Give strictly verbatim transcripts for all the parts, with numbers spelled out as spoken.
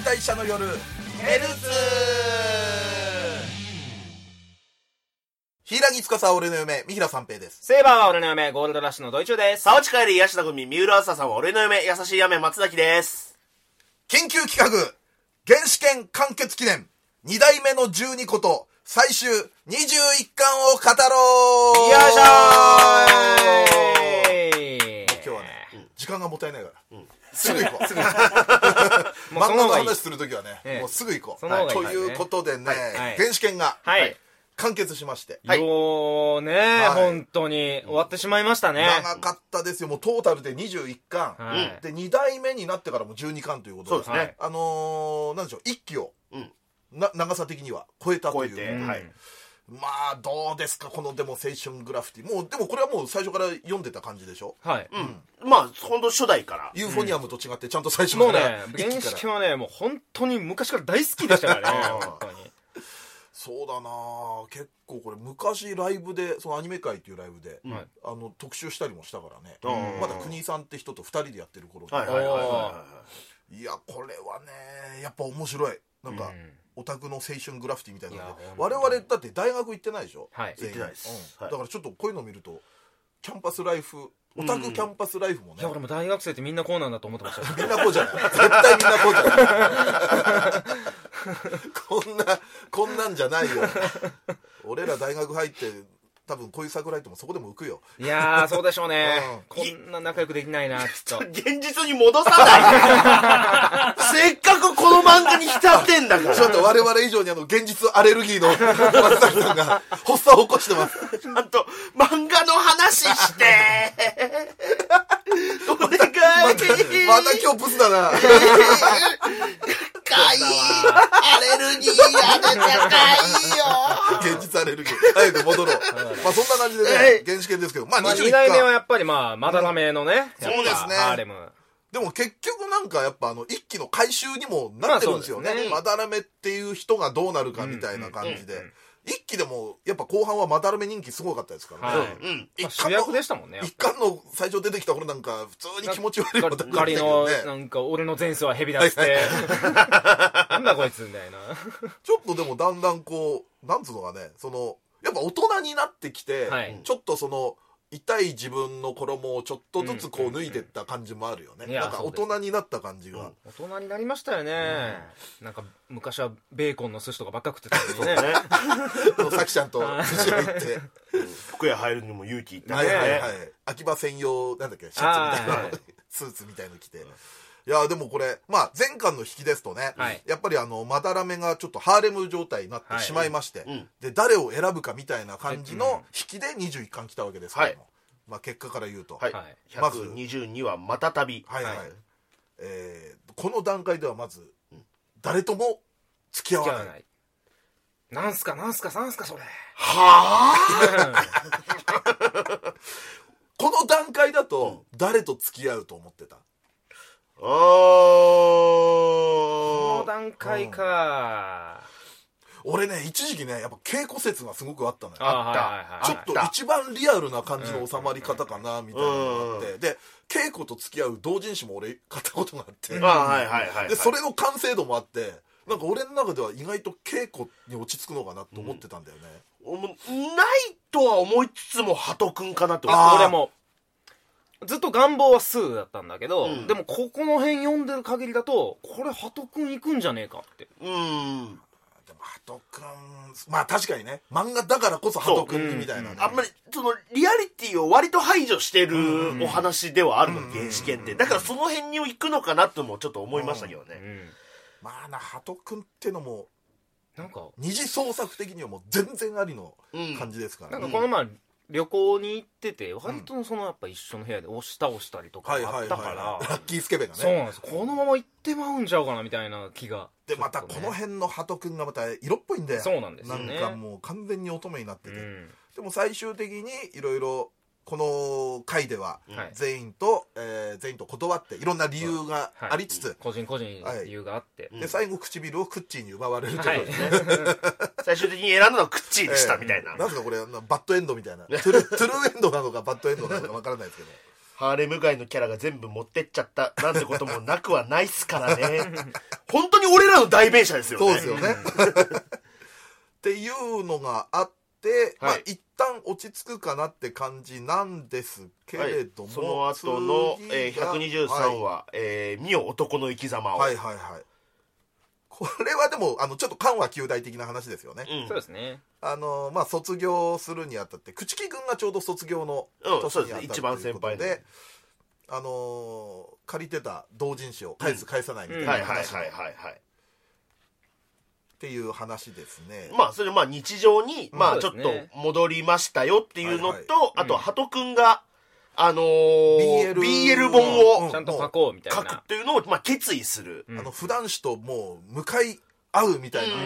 大社の夜ヘルツ柊木司は俺の嫁、三平三平です。 セイバーは俺の嫁、ゴールドラッシュのドイチューです。 沢地帰りヤシナ組、三浦朝さんは俺の嫁、優しい雨松崎です。 緊急企画、原始圏完結記念、に代目の十二こと、最終にじゅういっかんを語ろう。 よいしょー。 今日はね、うん、時間がもったいないから、うん、すぐ行こう。すぐ漫画の話するときはね、ええ、もうすぐ行こう。はい、ということでね、はい、原始圏が、はい、完結しまして、 はい、よーねー、はい、本当に終わってしまいましたね。 長かったですよ。もうトータルでにじゅういっかん、はい、でに代目になってからもじゅうにかんということで、そうですね、あのー、なんでしょう、いっきを、うん、な長さ的には超えたという、超えて、はい、まあどうですかこのでも青春グラフィティ。もうでもこれはもう最初から読んでた感じでしょ。はい、 うん、まあ本当初代からユーフォニアムと違ってちゃんと最初から、 もうね、原始圏はねもう本当に昔から大好きでしたからね。本当にそうだな、結構これ昔ライブでそのアニメ界っていうライブで、うん、あの特集したりもしたからね、うん、まだ国井さんって人とふたりでやってる頃で、はいはいはいはい、いやこれはねやっぱ面白い。なんか、うん、オタクの青春グラフィティみたいなので、我々だって大学行ってないでしょ。はい、行ってないです、うん、だからちょっとこういうのを見るとキャンパスライフ、オタクキャンパスライフもね、 いや俺も大学生ってみんなこうなんだと思ってましたみんなこうじゃない、絶対みんなこうじゃないこんなこんなんじゃないよ俺ら大学入って多分こういう桜井ともそこでも浮くよ。 いやーそうでしょうね、うん、こんな仲良くできないなきっと現実に戻さないせっかくこの漫画に浸ってんだから。 ちょっと我々以上にあの現実アレルギーの松崎さんが発作を起こしてます。 ちゃんと漫画の話してお願い、また、 また今日ブスだなかいアレルギーが出たかいよ現実アレルギー早く戻ろうまあそんな感じでね、原始圏ですけど、まあにじゅういっかん、 まあ、に代目はやっぱりまあまだらめのね、 うん、そうですね、ハーレム。でも結局なんかやっぱあの一期の回収にもなってるんですよね、まあ、ね、まだらめっていう人がどうなるかみたいな感じで、うんうんうんうん、一期でもやっぱ後半はまだらめ人気すごかったですからね、はい、うん、 まあ、主役でしたもんね。 一巻の最初出てきた頃なんか普通に気持ち悪いことガリのなんか俺の前世は蛇だっつってなんだこいつみたいなちょっとでもだんだんこうなんつうのがね、そのやっぱ大人になってきて、はい、ちょっとその痛い自分の衣をちょっとずつこう脱いでった感じもあるよね、うんうんうん、なんか大人になった感じが、うん、 大人になりましたよね、うん、なんか昔はベーコンの寿司とかばっか食ってたのにねさきちゃんと寿司屋行って服屋入るにも勇気いったね、 はいはいはい、秋葉専用なんだっけシャツみたいな、はい、スーツみたいの着て、うん、いやでもこれ、まあ、前巻の引きですとね、はい、やっぱりあのまだらめがちょっとハーレム状態になってしまいまして、はい、で誰を選ぶかみたいな感じの引きでにじゅういっかん来たわけですけども、はい、まあ、結果から言うと、はい、 ひゃくにじゅうにはまたたび、 はいはい、えー、この段階ではまず誰とも付き合わない。 なんすかなんすかなんすかそれはあこの段階だと誰と付き合うと思ってた？ あー、 この段階か、 うん、俺ね一時期ねやっぱ稽古説がすごくあったのよ。 あった、はいはいはい、 ちょっと一番リアルな感じの収まり方かなみたいなのがあって、うん、で稽古と付き合う同人誌も俺買ったことがあって、うん、はいはいはい、でそれの完成度もあってなんか俺の中では意外と稽古に落ち着くのかなと思ってたんだよね、 うん、ないとは思いつつもハトくんかなと。 俺もずっと願望はスーだったんだけど、うん、でもここの辺読んでる限りだとこれハトくん行くんじゃねえかって。うん、でもハトくんまあ確かにね漫画だからこそハトくんにみたいな、ね、 うん、あんまりそのリアリティを割と排除してるお話ではあるの、原始圏って。だからその辺に行くのかなともちょっと思いましたけどね、うんうん、 まあなハトくんってのもなんか二次創作的にはもう全然ありの感じですから、 ね、うん、なんかこの前旅行に行ってて割とそのやっぱ一緒の部屋で押し倒したりとかあったから、 ラッキースケベがね、 そうなんです、このまま行ってまうんちゃうかなみたいな気が、 でまたこの辺のハトくんがまた色っぽいんで、 そうなんですよね、 なんかもう完全に乙女になってて、うん、でも最終的にいろいろこの回では全員と、はい、えー、全員と断っていろんな理由がありつつ、はい、 個人個人理由があって、 はい、で最後唇をクッチーに奪われるということですね、 はい、最終的に選んだのはクッチーでしたみたいな、 えー、なんすかこれバッドエンドみたいなトゥル、トゥルーエンドなのかバッドエンドなのかわからないですけどハーレム街のキャラが全部持ってっちゃったなんてこともなくはないっすからね本当に俺らの代弁者ですよね。 そうですよねっていうのがあって、はい、まあ一旦落ち着くかなって感じなんですけれども、 はい、その後の、えー、ひゃくにじゅうさんわ、はい、えー、見よ男の生き様を。 はいはいはい。これはでもあのちょっと緩和旧大的な話ですよね、 うん、そうですね。 あのまあ卒業するにあたって朽木君がちょうど卒業の年にあたって一番先輩で、あのー、借りてた同人誌を返す、うん、返さないみたいな話っていう話ですね。 まあそれまあ日常に、まあちょっと戻りましたよっていうのと、はいはい、あとは鳩くんがあのー、ビーエル, ビーエル本をちゃんと書こうみたいな書くっていうのを、まあ、決意する、 うん、あの普段誌ともう向かい合うみたいな、うん、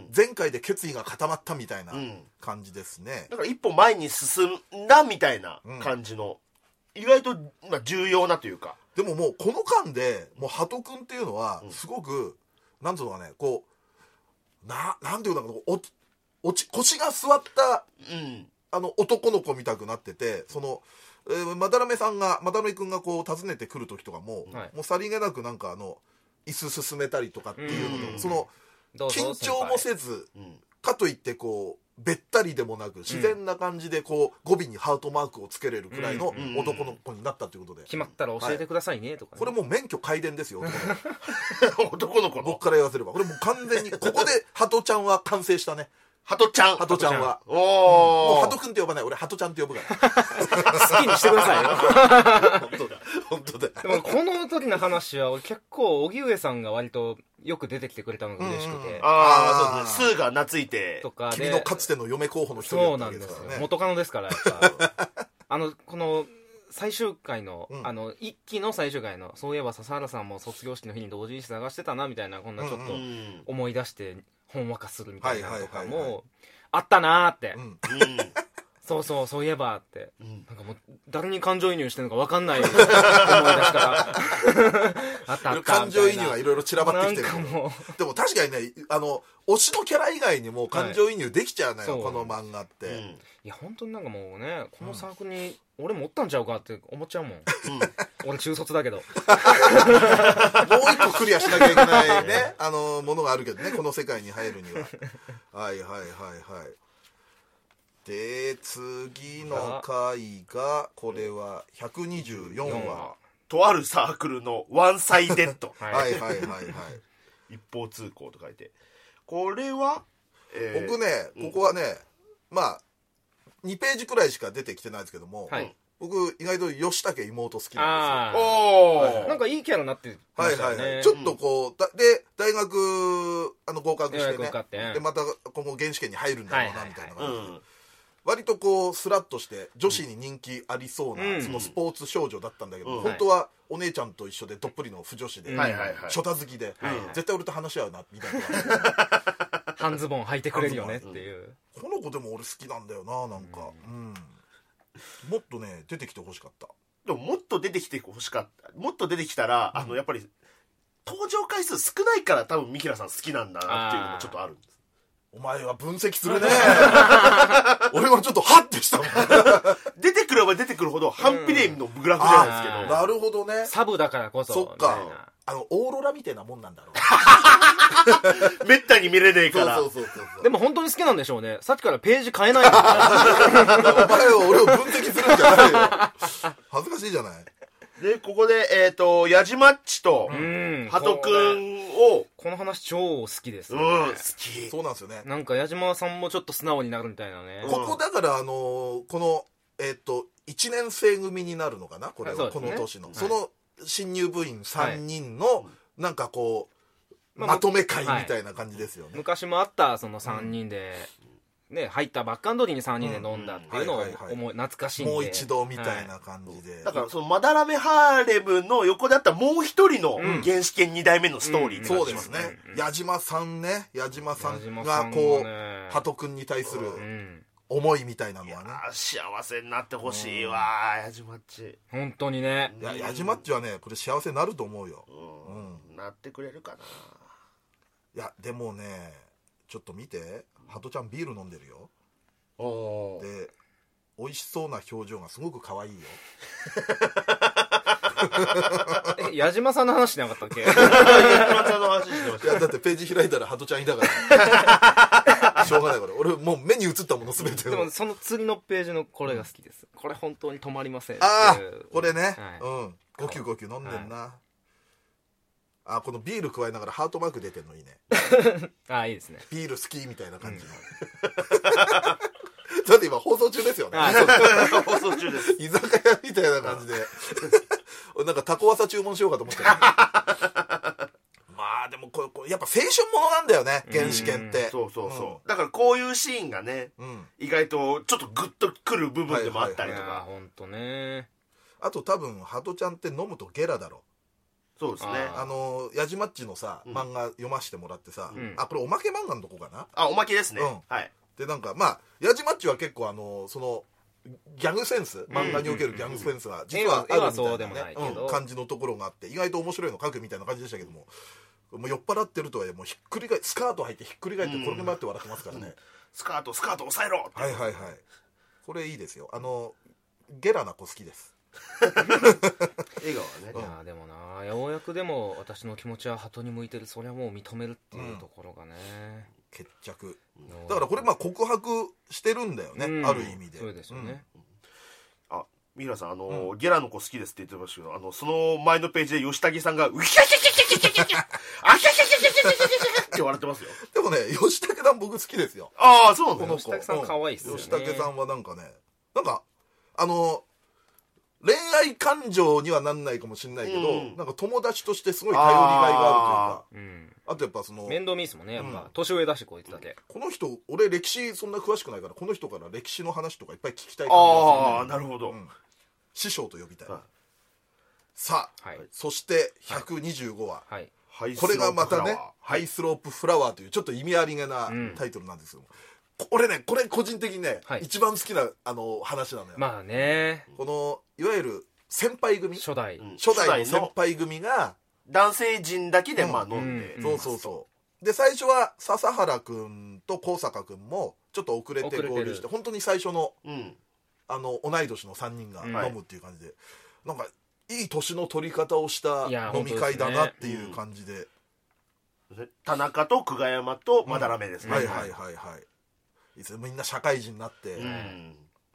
前回で決意が固まったみたいな感じですね、 うん、だから一歩前に進んだみたいな感じの、うん、意外と、まあ、重要なというか。 でももうこの間でもう鳩くんっていうのはすごく、うん、なんていうのかねこうななんていうのかなおおち腰が座った、うん、あの男の子みたくなってて、そのえー、まだらめさんがまだらめくんがこう訪ねてくる時とかも、はい、もうさりげなくなんかあの椅子進めたりとかっていうので、うん、その緊張もせず、うん、かといってこうべったりでもなく自然な感じでこう語尾にハートマークをつけれるくらいの男の子になったということで、 決まったら教えてくださいねとか、ね、 これもう免許皆伝ですよ男の子の僕から言わせればこれもう完全にここでハトちゃんは完成したね。 ハトちゃんハトちゃんはおー、 もうハトくんって呼ばない、俺ハトちゃんって呼ぶから好きにしてくださいよ本当だ本当だ。 でもこの時の話は俺結構荻上さんが割とよく出てきてくれたのが嬉しくて、うんうん、 ああそうですね、スーが懐いてとかで君のかつての嫁候補の一人だったわけですからね。 そうなんですよ、元カノですからやっぱあのこの最終回の、うん、あの一期の最終回のそういえば笹原さんも卒業式の日に同人誌探してたなみたいな、こんなちょっと思い出してほんわかするみたいなのとかもあったなーって、うん、そうそうそういえばって、うん、なんかもう誰に感情移入してるのか分かんない思い出し方あったあった感情移入はいろいろ散らばってきてる。でも確かにね、あの推しのキャラ以外にも感情移入できちゃうのよ、はい、この漫画って、うん、 いや本当になんかもうね、このサークルに俺もおったんちゃうかって思っちゃうもん、うん、俺中卒だけどもう一個クリアしなきゃいけないねあのものがあるけどね、この世界に入るにははいはいはいはい。で次の回がこれはひゃくにじゅうよんわ、 とあるサークルのワンサイデッドはいはいはいはい一方通行と書いて、これは、 えー、僕ねここはね、うん、まあにページくらいしか出てきてないですけども、はい、僕意外と吉武妹好きなんですよ。 おー、はい、なんかいいキャラになってましたよね、はいはいはい、 ちょっとこうだで大学あの合格してね、 てでまた今後原始圏に入るんだろうなみたいな感じで、はいはいはい、割とこうスラッとして女子に人気ありそうな、うん、そのスポーツ少女だったんだけど、うん、本当はお姉ちゃんと一緒でどっぷりの不女子で、うん、ショタ好きで、はいはい、絶対俺と話し合うなみたいな半ズボン履いてくれるよねっていう、 うん、この子でも俺好きなんだよな、なんか、うんうん、もっとね出てきてほしかった。 でももっと出てきてほしかった。もっと出てきたら、うん、あのやっぱり登場回数少ないから多分三平さん好きなんだなっていうのもちょっとあるんです。 お前は分析するね俺もちょっとハッてしたもん出てくれば出てくるほど反比例のグラフじゃないですけど、 うん、なるほどね、 サブだからこそそっか、あのオーロラみたいなもんなんだろうめったに見れねえからそうそうそうそう、 でも本当に好きなんでしょうね。さっきからページ変えないのお前は俺を分析するんじゃないよ恥ずかしいじゃない。 でここでえっ、ー、とヤジマッチとハトくんをこの話超好きですね、 うん、好き。 そうなんですよね。 なんか矢島さんもちょっと素直になるみたいなね、 ここだからあのー、このえっ、ー、といちねん生組になるのかなこれは、はい、この年の、はい、その新入部員さんにんの、はい、なんかこうまとめ会みたいな感じですよね、はい、 昔もあったそのさんにんで、うんね、入ったばっかの時にさんにんで飲んだっていうのを思い懐かしいんで、 もう一度みたいな感じで、はい、 だからそのまだらめハーレムの横であったもう一人の原始圏に代目のストーリー、 うんうん、そうですね、矢島さんね、矢島さんがこう、ね、ハト君に対する思いみたいなのはね、 いや幸せになってほしいわ、うん、矢島っち本当にね、 いや矢島っちはねこれ幸せになると思うよ、 うんうん、なってくれるかな。 いやでもねちょっと見て、ハトちゃんビール飲んでるよ。 おで美味しそうな表情がすごく可愛いよえ矢島さんの話しなかったっけ？ 矢島さんの話してましいやだってページ開いたらハトちゃんいたからしょうがないから俺もう目に映ったもの全てを。 でもその次のページのこれが好きです。これ本当に止まりません。 ああこれね、 はい、 うんごきゅうごきゅう飲んでんな、はい、あこのビール加えながらハートマーク出てんのいいねああいいですね。 ビール好きみたいな感じの、うん、だって今放送中ですよね。 あそう放送中です。 居酒屋みたいな感じでなんかタコワサ注文しようかと思ってた、ね、まあでもこれこれやっぱ青春ものなんだよね原始圏って。 そうそうそう、うん、だからこういうシーンがね、うん、意外とちょっとグッとくる部分でもあったりとか。 本当ね。 あと多分ハトちゃんって飲むとゲラだろ。 そうですね。 あのヤジマッチのさ、うん、漫画読ませてもらってさ、うん、あこれおまけ漫画のとこかな。 あおまけですね、うん、はい。 でなんかまあヤジマッチは結構あのそのギャグセンス、漫画におけるギャグセンスが実はあるみたいなね、うん、感じのところがあって意外と面白いの書くみたいな感じでしたけども、もう酔っ払ってるとはいえもうひっくり返スカート履いてひっくり返って転げ回って笑ってますからね、うん、 スカートスカート押さえろって。 はいはいはいこれいいですよ。あのゲラな子好きです。 笑顔はね、 いやでもなようやくでも私の気持ちは鳩に向いてる。それはもう認めるっていうところがね、 うん、決着だからこれまあ告白してるんだよね、うん、ある意味で。 そうですよね、 うん、あ三浦さんあの、うん、ゲラの子好きですって言ってましたけど、あのその前のページで吉武さんがウキャキャキャキャキャキャキャキャあキャキャキャキャキャキャキャって笑ってますよ。 でもね吉武さん僕好きですよ。 ああそうなんですね。吉武さん可愛いっすよね。 吉武さんはなんかねなんかあの恋愛感情にはなんないかもしれないけど、うん、なんか友達としてすごい頼りがいがあるというか、 あ, あとやっぱその面倒見いいっすもんねやっぱ、うん、年上だしこいつだけ、 この人俺歴史そんな詳しくないからこの人から歴史の話とかいっぱい聞きたい感じがする、ね、 ああなるほど、うん、 師匠と呼びたい、はい、さあ、はい、そしてひゃくにじゅうごわ、はいはい、これがまたね、はい、ハイスロープフラワーというちょっと意味ありげなタイトルなんですけども、うん、俺ねこれ個人的にね、はい、一番好きなあの話なのよ。 まあねこのいわゆる先輩組初代、 うん、初代の先輩組が男性陣だけでまあ飲んで、 うんうん、そうそうそうで最初は笹原君と高坂君もちょっと遅れて合流して本当に最初の、うん、あの同い年のさんにんが飲むっていう感じで、うん、なんかいい年の取り方をした飲み会だなっていう感じで、 うん、田中と久我山とまだらめですね、 うん、はいはいはいはいいつみんな社会人になって、うん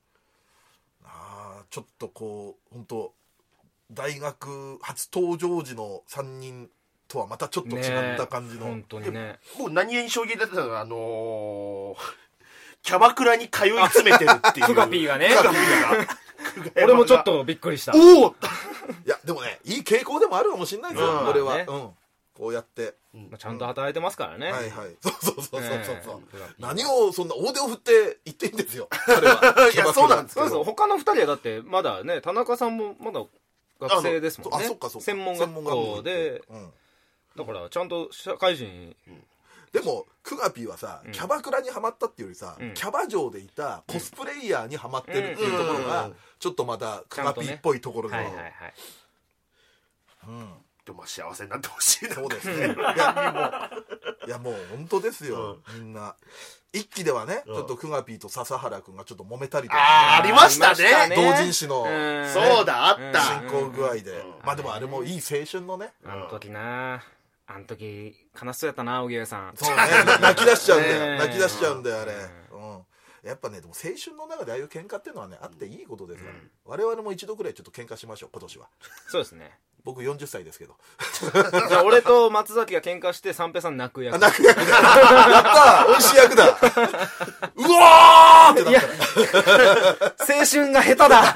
ちょっとこう本当大学初登場時のさんにんとはまたちょっと違った感じの、 ね、本当にね。 もう何気に衝撃だったのがあのー、キャバクラに通い詰めてるっていうクガピーがね俺もちょっとびっくりした。 おおいやでもねいい傾向でもあるかもしれないですよ、うん、俺は、ねうん、こうやって、 うんまあ、ちゃんと働いてますからね、 はいはいそうそうそうそうそう、ね、何をそんな大手を振って言っていいんですよ彼は。 いやそうなんですけどそうそう他のふたりはだってまだね田中さんもまだ学生ですもんね。 あそっかそっか専門学校で、うん、だからちゃんと社会人、うん、 でもクガピーはさ、うん、キャバクラにハマったっていうよりさ、うん、キャバ嬢でいたコスプレイヤーにハマってるっていうところが、うん、ちょっとまたクガピーっぽいところの、ね、はいはいはい、 うんでも幸せになってほしいな。 そうですね。いやもういやもう本当ですよ、うん、みんな一期ではね、うん、ちょっとクガピーと笹原くんがちょっと揉めたりとか、ね、 あ, ありましたね同人誌の、 ね、そうだあった進行具合で、うん、まあでもあれもいい青春のね、 あの時なあの時悲しそうやったな荻上さん。 そうね泣き出しちゃうんだよ泣き出しちゃうんだよあれ、うんやっぱねでも青春の中でああいう喧嘩っていうのはねあっていいことですから、うん、我々も一度くらいちょっと喧嘩しましょう今年は。 そうですね僕よんじゅっさいですけどじゃあ俺と松崎が喧嘩して三平さん泣く役。 泣く役だやった美味しい役だうわーってなったら青春が下手だ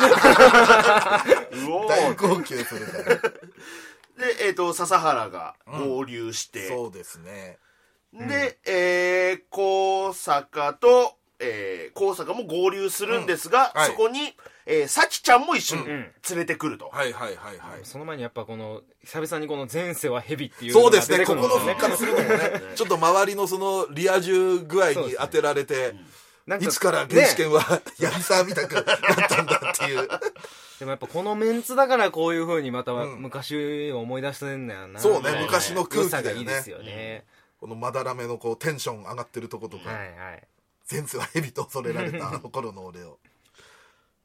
大号泣するからで、 えーと笹原が合流して、 うん、そうですねで、うん、えー、高坂と、えー、高坂も合流するんですが、うんはい、そこに、えー、さきちゃんも一緒に連れてくると、 うん、はいはいはいはい。 その前にやっぱこの久々にこの前世は蛇っていうのが出てくるんですね。 そうですね、ここの復活するのもねちょっと周りのそのリア充具合に当てられて、ね、いつから原始圏は、ね、ヤギサーみたくなったんだっていうでもやっぱこのメンツだからこういう風にまた昔を思い出してんだよな、うん、 そうね昔の空気だよね。良さがいいですよね、 うん、このまだらめのこうテンション上がってるとことか、はいはい、前世は蛇と恐れられたあの頃の俺を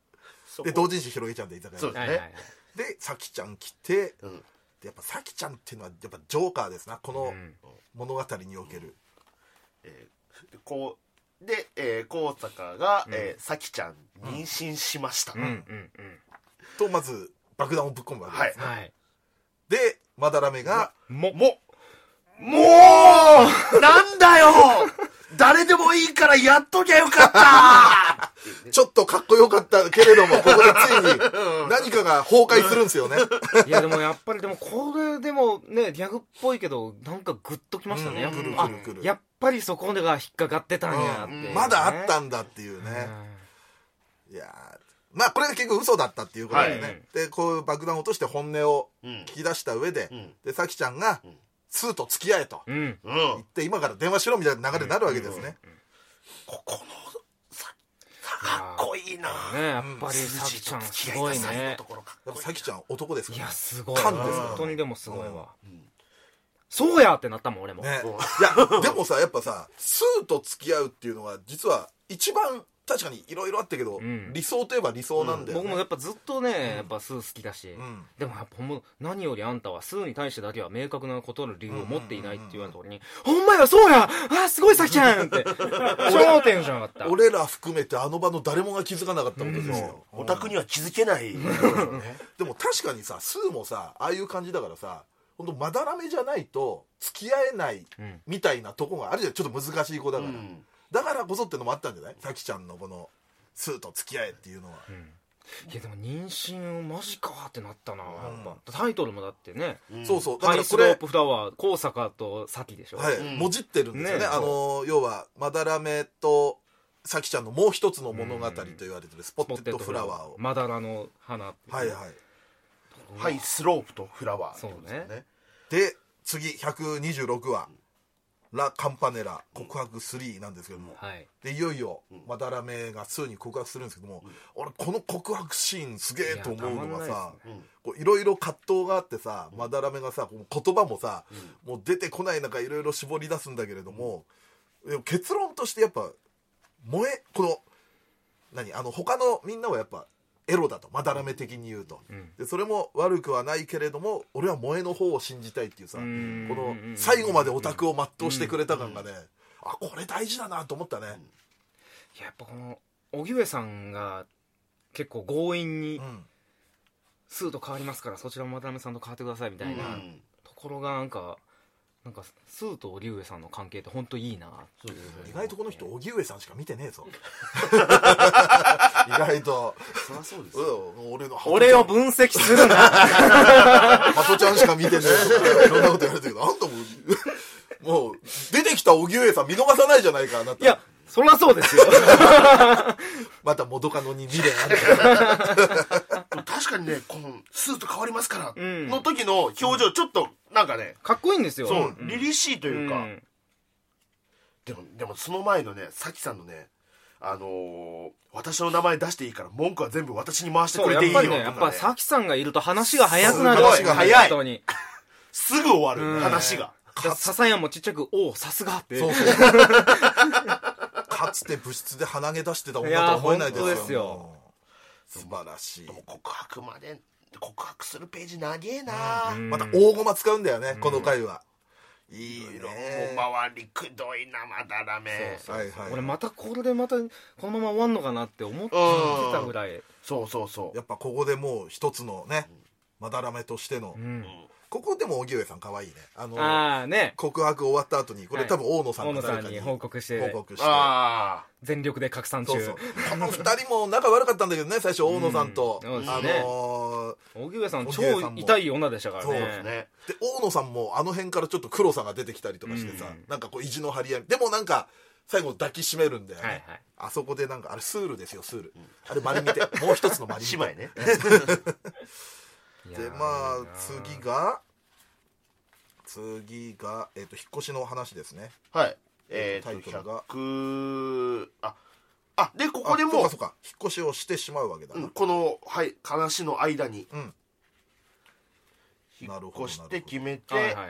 で同人誌広げちゃんで居酒屋そうですね、 はいはいはい、 でさきちゃん来て、 うん、 でやっぱさきちゃんっていうのはやっぱジョーカーですな、この物語における、うん、 えー、こうで、えー、高坂が、うん、えー、さきちゃん妊娠しました、うんうんうん、 とまず爆弾をぶっ込むわけですね、 はいはい、 でまだらめがもももうなんだよ誰でもいいからやっときゃよかったちょっとかっこよかったけれども、ここでついに何かが崩壊するんですよねいやでもやっぱりでもこれでもねギャグっぽいけどなんかグッときましたね、うん、 くるくるくる、 やっぱりそこでが引っかかってたんやって、ね、 うん、まだあったんだっていうね、うん、いやまあこれが結局嘘だったっていうことでね、はい、でこう爆弾を落として本音を聞き出した上で、うん、でさきちゃんが、うんスーと付き合えと、うん、言って今から電話しろみたいな流れになるわけですね、うんうんうん、 ここのさかっこいいなね、やっぱりさきちゃんすごいね、 やっぱさきちゃん男ですから、 いやすごい感ですから、 本当にでもすごいわ、うんうん、そうやってなったもん俺も、 ね、いやでもさやっぱさスーと付き合うっていうのは実は一番確かにいろいろあったけど、うん、理想といえば理想なんだよね、 うん、僕もやっぱずっとね、うん、やっぱスー好きだし、うん、でもやっぱほんま何よりあんたはスーに対してだけは明確なことの理由を持っていないって言われたところに、ほんまやそうやあすごいさきちゃんって超テンション上がった俺ら含めてあの場の誰もが気づかなかったことですよ、 オタクには気づけないでも確かにさスーもさああいう感じだからさほんとまだらめじゃないと付き合えないみたいなとこがあるじゃん、ちょっと難しい子だから、うん、だからこそってのもあったんじゃないさきちゃんのこのスーと付き合えっていうのは、うん、 いやでも妊娠マジかってなったな、うん、やっぱタイトルもだってね、 うん、そうそうだからこれハイスロープフラワー高坂とさきでしょ、 はい、うん、もじってるんですよね、ね、あの要はまだらめとさきちゃんのもう一つの物語と言われてるスポッテッドフラワーをまだらの花ってはいはいハイスロープとフラワー、 そうね、 で次ひゃくにじゅうろくわラ・カンパネラ告白スリーなんですけども、うん、でいよいよまだらめがスーに告白するんですけども、うん、俺この告白シーンすげえと思うのがさいろいろ葛藤があってさ、まだらめがさ言葉もさ、うん、もう出てこない中いろいろ絞り出すんだけれども、うん、結論としてやっぱ萌えこの何あの他のみんなはやっぱエロだとまだらめ的に言うと、うん、でそれも悪くはないけれども俺は萌えの方を信じたいっていうさ、この最後までオタクを全うしてくれた感がね、あこれ大事だなと思ったね、うん、いややっぱこの荻上さんが結構強引に、うん、スーと変わりますからそちらもまだらめさんと変わってくださいみたいな、うん、ところがなんかなんかスーと荻上さんの関係って本当いいな。 そうですね、意外とこの人荻上さんしか見てねえぞ意外とそりゃそうですよ、 うん、俺の俺を分析するなハトちゃんしか見てねえとかいろんなこと言われてるけどあんたももう出てきた荻上さん見逃さないじゃないかあなた。 いやそりゃそうですよまた元カノに未練ある確かにねこのスーと変わりますからの時の表情ちょっとなんかねかっこいいんですよ。 そう、凛々しいというか、うん、でもでもその前のねさきさんのねあのー、私の名前出していいから文句は全部私に回してくれていいよとか、ね、 やっぱりさきさんがいると話が早くなる。 話が早いすぐ終わる、うん、話が笹谷もちっちゃくおおさすがってそうそうかつて部室で鼻毛出してた女とは思えないですよ。 いや本当ですよ。 素晴らしい。 でも告白まで告白するページ長えな、うん、 また大駒使うんだよね、うん、この回は。いいね。 もう周りくどいなまだらめ。 そうそうそう、はいはい、俺またこれでまたこのまま終わんのかなって思ってたぐらい。 そうそうそう。 やっぱここでもう一つのね、うん、まだらめとしての、うん、ここでも荻上さん可愛いね。あのあ、ね、 告白終わった後にこれ多分大野さんが誰かに報告して報告してあ全力で拡散中。そうそうこのふたりも仲悪かったんだけどね最初大野さんと、うん、あの荻上さん超痛い女でしたからね。そうですね。 で大野さんもあの辺からちょっと黒さが出てきたりとかしてさ、うん、なんかこう意地の張り合いでもなんか最後抱きしめるんだよね、はいはい、あそこでなんかあれスールですよスール、うん、あれマリミテもう一つのマリミテ姉妹ねでまあ次が次が、えー、と引っ越しの話ですね。 はい。えー、タイトルがひゃくああでここでもそうかそうか引っ越しをしてしまうわけだな、 うん、このはい話の間に、うん、引っ越して決めて、はいはい、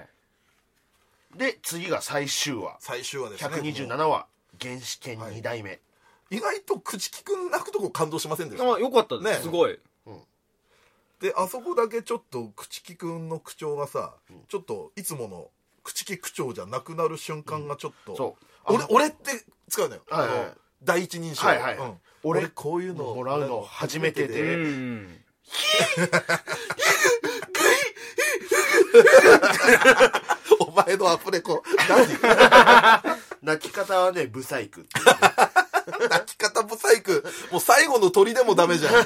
で次が最終話最終話ですね。 ひゃくにじゅうななわ原始圏に代目、はい、 意外と朽木くん泣くとこ感動しませんでした？ あ、よかったです、ね、すごい、 うん、であそこだけちょっと朽木くんの口調がさ、うん、ちょっといつもの朽木口調じゃなくなる瞬間がちょっと、うん、そう俺, 俺って使うのよ、はいはい、あの第一人称、はいはい、うん、俺こういうのもらうの初めてで、うん、 お前のアフレコ何泣き方はねブサイクっていうね泣き方ブサイクもう最後の鳥でもダメじゃん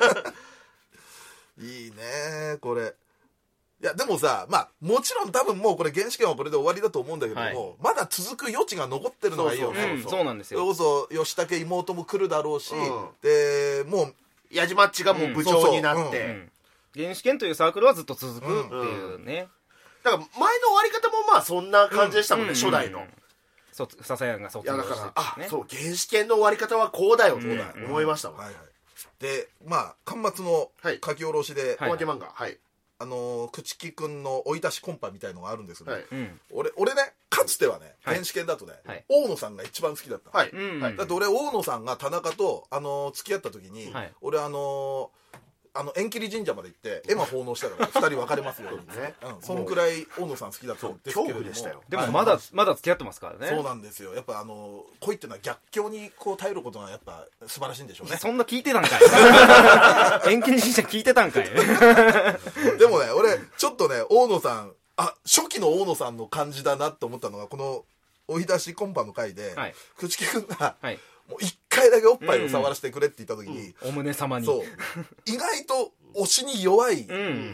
いいねこれ。いやでもさ、まあもちろん多分もうこれ原始圏はこれで終わりだと思うんだけども、はい、まだ続く余地が残ってるのがいいよね。 そうそうそう、うん、そうなんですよ。 それこそ吉武妹も来るだろうし、うん、でもう矢島っちがもう部長になって、うん、 原始圏というサークルはずっと続くっていうね、 うんうん、だから前の終わり方もまあそんな感じでしたもんね、うん、初代の、うん、 笹谷が卒業して、ね、 いやだからあそう原始圏の終わり方はこうだよと思いましたもん、 うんうんはいはい、でまあ巻末の書き下ろしで、 はい、おまけ漫画はいあのー、朽木くんの追い出しコンパみたいのがあるんですけど、はい、俺, 俺ねかつてはね原始圏だとね、はい、大野さんが一番好きだった、はいはい、だって俺大野さんが田中と、あのー、付き合った時に、はい、俺あのーあの縁切り神社まで行って絵馬奉納したからふたり別れますよ、ねうん、そのくらい大野さん好きだったんですけれどもでしたよ。 でもまだ、はい、まだ付き合ってますからね。 そうなんですよ。やっぱあの恋っていうのは逆境にこう耐えることがやっぱ素晴らしいんでしょうね。 そんな聞いてたんかい縁切り神社聞いてたんかいでもね俺ちょっとね大野さんあ初期の大野さんの感じだなと思ったのがこの追い出しコンパの回で、はい、朽木くんが、はいもう一回だけおっぱいを触らせてくれって言った時に、 うんうん、お胸様にそう意外と推しに弱い、うん、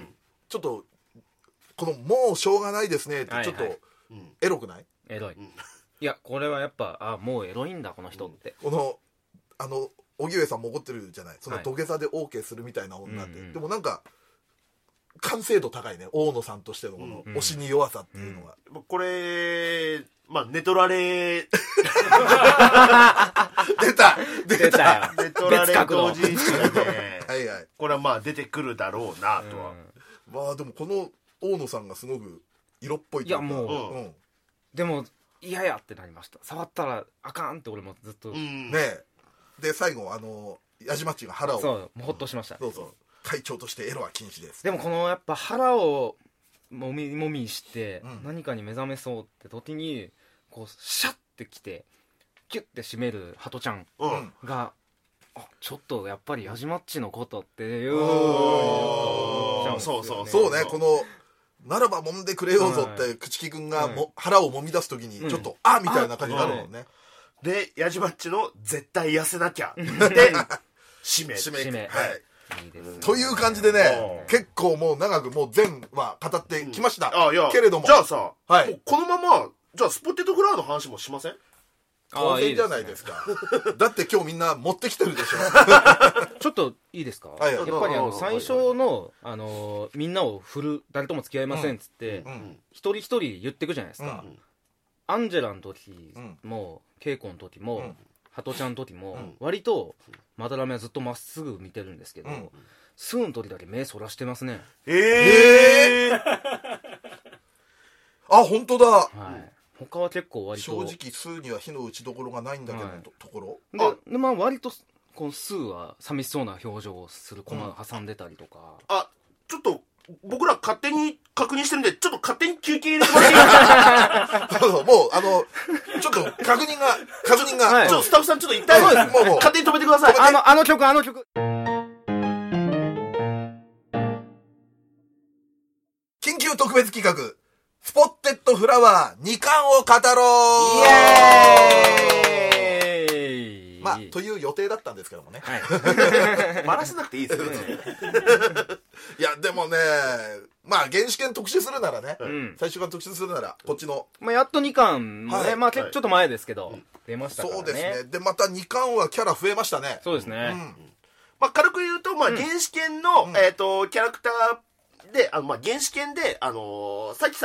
ちょっとこのもうしょうがないですねってちょっとエロくない？ エロい、うん、いやこれはやっぱあもうエロいんだこの人って、 うん、このあの荻上さんも怒ってるじゃないその土下座で OK するみたいな女って、はい、でもなんか完成度高いね大野さんとしてのこの推しに弱さっていうのが、 うんうん、これまあネトラレ出た出たネトラレ同人誌がねはいはいこれはまあ出てくるだろうなとは、 うん、まあでもこの大野さんがすごく色っぽいというかいやもう、うん、でも嫌やってなりました触ったらあかんって俺もずっと、うん、 ねえで最後あの矢島っちが腹をそうもうほっとしました、 そうそう会長としてエロは禁止ですでもこのやっぱ腹をもみもみして何かに目覚めそうって時にこうシャッてきてキュッて締めるハトちゃんが、うん、あちょっとやっぱり矢島っちのことっていう、 うん、そうそうそうねこのならば揉んでくれようぞって朽木くんがも、はい、腹を揉み出す時にちょっと、うん、あみたいな感じになるもんね、 うん、で矢島っちの絶対痩せなきゃで締め締め、締めはいいいですね、という感じでね結構もう長くもう全話語ってきました、うん、あいやけれどもじゃあさ、はい、もうこのままじゃあスポテトフラワーの話もしません？ 当然じゃないですか。いいですね、だって今日みんな持ってきてるでしょちょっといいですか、はい、やっぱりあの最初の、あのみんなを振る誰とも付き合いませんっつって、うんうん、一人一人言ってくじゃないですか、うん、アンジェラの時も、うん、ケイコの時も、うんハトちゃんの時も、うん、割とまだらめはずっとまっすぐ見てるんですけど、うん、スーの時だけ目そらしてますね。 えー、あ本当だ、はい、 他は結構割と正直スーには火の打ちどころがないんだけど、はい、と, ところでで、まあ、割とこのスーは寂しそうな表情をするコマが挟んでたりとか、うん、 あちょっと僕ら勝手に確認してるんでちょっと勝手に休憩入れてもらっていいですかそうそうもうあのちょっと確認が確認が、 はい、ちょっとスタッフさんちょっと一旦もうもう勝手に止めてくださいあのあの曲あの曲緊急特別企画スポッテッドフラワーにかんを語ろうイエーイまあという予定だったんですけどもね、はい、 バラせなくていいですねいやでもねまあ原始圏特集するならね、うん、最終巻特集するならこっちの、 まあ、やっとにかんもね、はいまあ、ちょっと前ですけど、はい、出ましたからねそうですねでまたにかんはキャラ増えましたねそうですね、うんまあ、軽く言うと、まあ、原始圏の、うんえー、とキャラクターであの、まあ、原始圏で、あのー、さきさん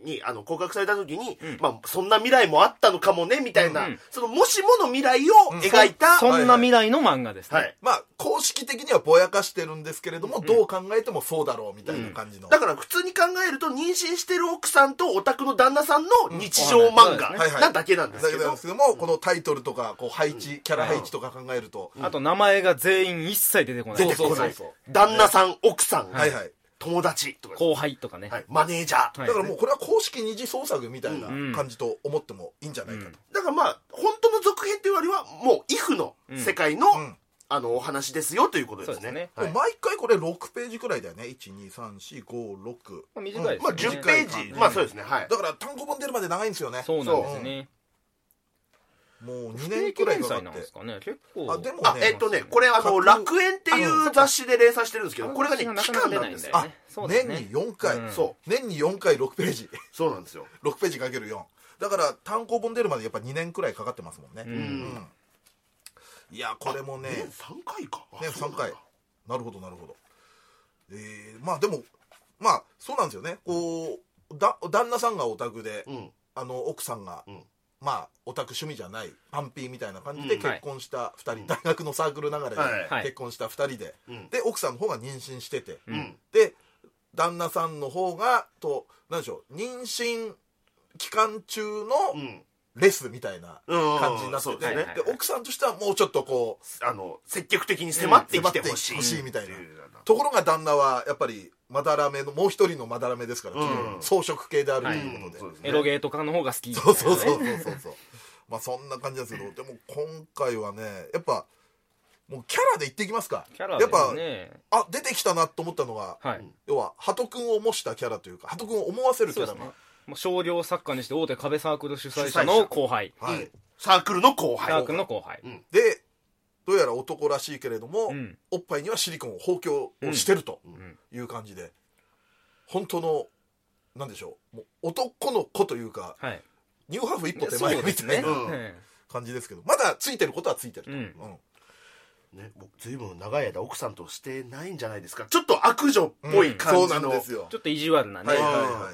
にあの告白された時に、うん、まあそんな未来もあったのかもねみたいな、うんうん、そのもしもの未来を描いた、 うん、そ, そんな未来の漫画ですね、 はい、 まあ公式的にはぼやかしてるんですけれども、うん、どう考えてもそうだろうみたいな感じの、 うん、だから普通に考えると妊娠してる奥さんとオタクの旦那さんの日常漫画なだけなんですけど、 だけなんですけども、このタイトルとかこう配置、うん、キャラ配置とか考えると、 うん、あと名前が全員一切出てこない、 出てこない、旦那さん、奥さん、 はいはい、 友達とか後輩とかね、 はい、マネージャー、 だからもうこれは公式二次創作みたいな感じと思ってもいいんじゃないかと、うん、 だからまあ本当の続編というよりはもうイフの世界の、うん、あのお話ですよということですね。 ね、 はい、毎回これろくページくらいだよね。いちにさんしごろく、 まあ、短いですね、 うん、まあじゅっページ、まあそうですね、はい、 だから単行本出るまで長いんですよね。 そうなんですね、 うん、もうにねんくらいかかって、 なんですかね、結構。 あでもね、 あえっとねこれあの楽園っていう雑誌で連載してるんですけど、これがね期間なんですよ。 あ、年によんかい、うん、そう年によんかいろくページ、 そうなんですよ。 ろくページかけるよんだから単行本出るまでやっぱにねんくらいかかってますもんね。 うん、うん、 いやこれもね年さんかいか、 年さんかい、なるほどなるほど。えー、まあでもまあそうなんですよね。こうだ旦那さんがオタクで、うん、あの奥さんが、うん、まあオタク趣味じゃないパンピーみたいな感じで結婚したふたり、うん、大学のサークル流れで結婚したふたりで、はい、で奥さんの方が妊娠してて、うん、で旦那さんの方がと何でしょう、妊娠期間中のレスみたいな感じになってて、で奥さんとしてはもうちょっとこうあの積極的に迫ってきてほしい、 うん、しいみたいな、うん、ところが旦那はやっぱりまだらめのもう一人のまだらめですから、うん、装飾系であるということで、 はい、エロゲーとかの方が好き、 そうそうそうそうそうそうまあそんな感じですけど、でも今回はねやっぱもうキャラで言っていきますか。 キャラですね、 やっぱあ出てきたなと思ったのが、はい、要は鳩くんを模したキャラというか鳩くんを思わせるキャラが、 もう少量作家にして大手壁サークル主催者の後輩、 はい、 サークルの後輩サークルの後輩、 うん、でどうやら男らしいけれども、うん、おっぱいにはシリコンを放狂をしてるという感じで、うん、本当のなんでしょう、もう男の子というか、はい、ニューハーフ一歩手前みたいな、ね、感じですけど、まだついてることはついてると、うんうんね、僕ずいぶん長い間奥さんとしてないんじゃないですか。ちょっと悪女っぽい感じの、うん、そうなんですよ。 ちょっと意地悪なね、 はいはいはい、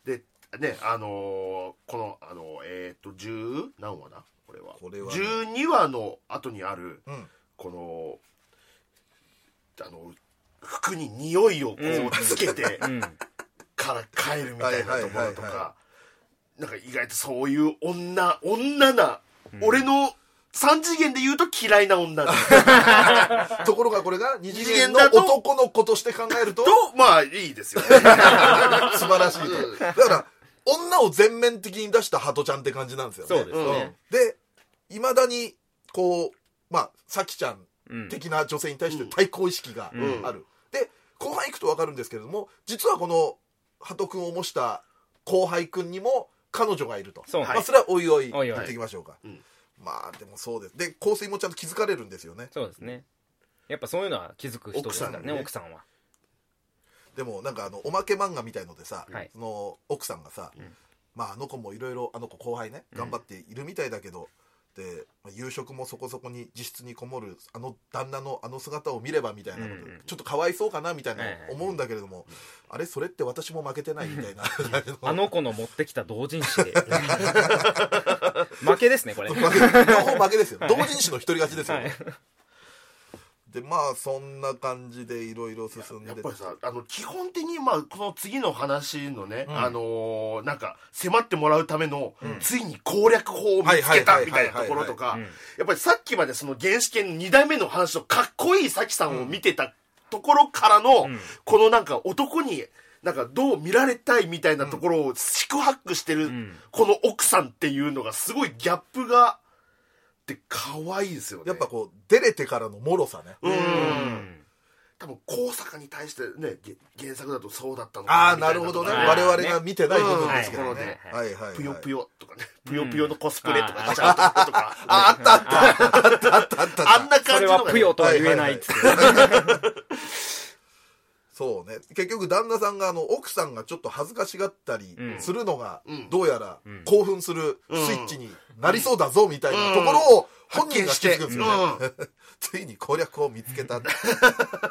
でねあのー、このあのえっ、ー、と十何話だこれは、これはね、じゅうにわの後にある、うん、このあの服に匂いをこうつけて、うん、から帰るみたいなところとか、なんか意外とそういう女女な、うん、俺のさん次元で言うと嫌いな女ところがこれがに次元の男の子として考えるととまあいいですよね素晴らしいと。だから女を全面的に出したハトちゃんって感じなんですよね。 そうですね、 うん、でいまだにこうまあさきちゃん的な女性に対して対抗意識がある、うんうん、で後半いくと分かるんですけれども、実はこのハト君を模した後輩君にも彼女がいると。 そ,、まあ、それはおいおい言っていきましょうか。おいおい、うん、まあでもそうです。で香水もちゃんと気づかれるんですよね。 そうですね、やっぱそういうのは気づく人ですからね、奥さんは。 でもなんかあのおまけ漫画みたいのでさ、はい、その奥さんがさ、うん、まああの子もいろいろあの子後輩ね頑張っているみたいだけど、うん、で夕食もそこそこに自室にこもるあの旦那のあの姿を見ればみたいなこと、うん、ちょっとかわいそうかなみたいな思うんだけれども、うん、あれそれって私も負けてないみたいなあの子の持ってきた同人誌で負けですねこれ。 両方負けですよ、はい、同人誌の一人勝ちですよ、ね、はい。でまあそんな感じでいろいろ進んで、 やっぱりさあの基本的にまあこの次の話のね、うん、あのー、なんか迫ってもらうための、うん、ついに攻略法を見つけたみたいなところとか、やっぱりさっきまでその原始圏のにだいめの話のかっこいいさきさんを見てたところからの、うん、このなんか男になんかどう見られたいみたいなところを四苦八苦してる、うん、この奥さんっていうのがすごいギャップがって可愛いですよね。 やっぱこう出れてからの脆さね。 うん。多分高坂に対してね原作だとそうだったのかな。 ああなるほどね。我々が見てない部分ですけどね。 はいはい。ぷよぷよとかね。ぷよぷよのコスプレとかしちゃうとことか。 あったあったあったあったあったあんな感じの。それはぷよとは言えないっつって。 そうね、結局旦那さんがあの奥さんがちょっと恥ずかしがったりするのが、うん、どうやら興奮するスイッチになりそうだぞみたいなところを本人が気づくんですよね、うん、ついに攻略を見つけた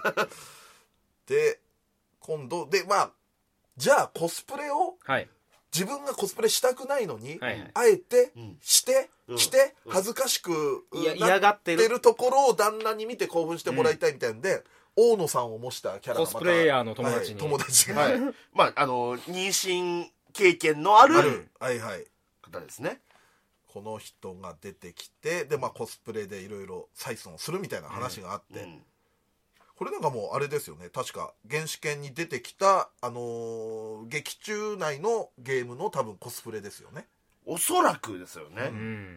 で今度でまあじゃあコスプレを自分がコスプレしたくないのに、 はいはい、 あえてして、 うん、 して、恥ずかしくなってるところを旦那に見て興奮してもらいたいみたいなんで、うん、大野さんを模したキャラがまたコスプレイヤーの友達に、 はい、友達が、 はい、まああの妊娠経験のある、 はいはい、 方ですね。 この人が出てきて、で、まあ、コスプレでいろいろ採寸をするみたいな話があって、うんうん、これなんかもうあれですよね、確か原始圏に出てきた、あのー、劇中内のゲームの多分コスプレですよね。 おそらくですよね、 うん、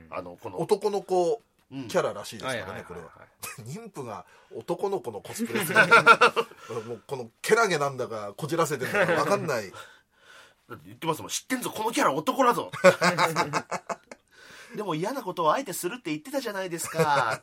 あのこの男の子キャラらしいですからね、これは。妊婦が男の子のコスプレするもうこのけなげなんだかこじらせてるのか分かんないだって言ってますもん、知ってんぞこのキャラ男だぞでも嫌なことをあえてするって言ってたじゃないですか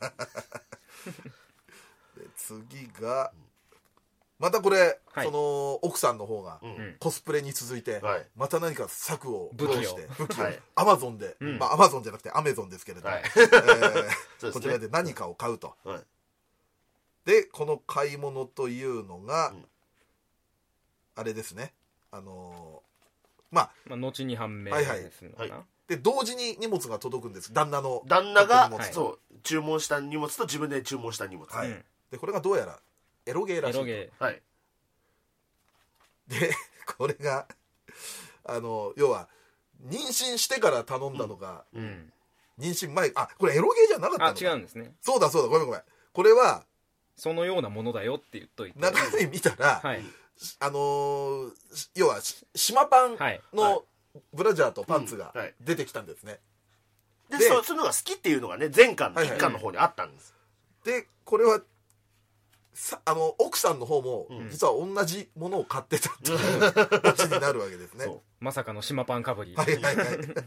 で次がまたこれ、 はい、 その奥さんの方がコスプレに続いて、 はい、 また何か策を武器をして武器をアマゾンで、 うん、 まあアマゾンじゃなくてアメゾンですけれども、はいえーね、こちらで何かを買うと、はい、でこの買い物というのが、うん、あれですね、あのー、まあ、 まあ、後に判明ですのかな、はいはい、 で同時に荷物が届くんです。旦那の旦那が、はい、そう注文した荷物と自分で注文した荷物、 はい、でこれがどうやらエロゲーらしい。エロゲー、はい、でこれがあの要は妊娠してから頼んだのが、うんうん、妊娠前、あこれエロゲーじゃなかったのか。 あ違うんですね。 そうだそうだごめんごめん、これはそのようなものだよって言っといて中身見たら、はい、あのー、要は島パンのブラジャーとパンツが出てきたんですね、 はいはい、で, で そ, そういうのが好きっていうのがね前巻のいっかんの方にあったんです、 はいはい、でこれはさあの奥さんの方も実は同じものを買ってたっていうオチになるわけですね。 まさかの島パンかぶり。 はいはいはい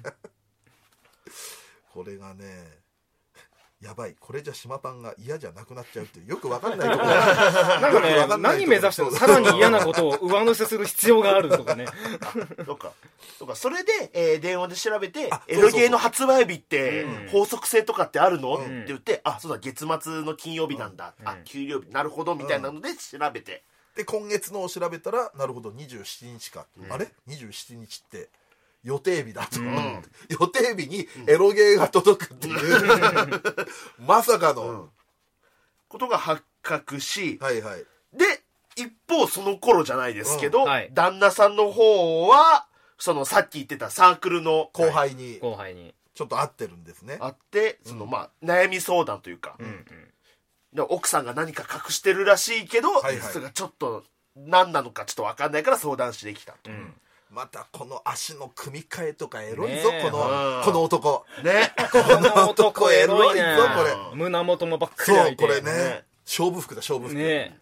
これがねやばい、これじゃ島パンが嫌じゃなくなっちゃうっていうよくわかんないところなんかね何目指してるの、さらに嫌なことを上乗せする必要があるとかねとかとかそれで、えー、電話で調べてエロゲーの発売日って法則性とかってあるの、うん、って言って、あそうだ月末の金曜日なんだ、うん、あ給料日なるほどみたいなので調べて、 で今月のを調べたらなるほどにじゅうしちにちか、うん、あれにじゅうしちにちって予定日だと、うん、予定日にエロゲーが届くっていう、うん、まさかの、うん、 ことが発覚し、 はいはい、 で一方その頃じゃないですけど、 うんはい、 旦那さんの方はそのさっき言ってたサークルの後輩に後輩にちょっと会ってるんですね。 会ってその、まあ、悩み相談というか、うんうん、で奥さんが何か隠してるらしいけど、はいはい、それがちょっと何なのかちょっと分かんないから相談してきたと、うんまたこの足の組み替えとかエロいぞ、このこの男ねこの男エロいぞこれ。胸元もばっかり開いて、 そうこれね勝負服だ勝負服ね。